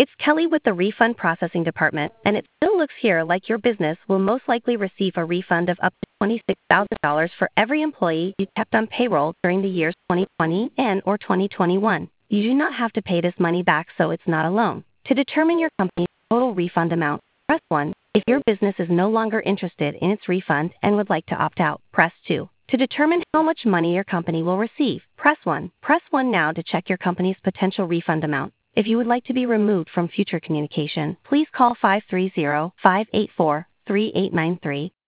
It's Kelly with the Refund Processing Department, and it still looks here like your business will most likely receive a refund of up to $26,000 for every employee you kept on payroll during the years 2020 and or 2021. You do not have to pay this money back, so it's not a loan. To determine your company's total refund amount, press 1. If your business is no longer interested in its refund and would like to opt out, press 2. To determine how much money your company will receive, press 1. Press 1 now to check your company's potential refund amount. If you would like to be removed from future communication, please call 530-584-3893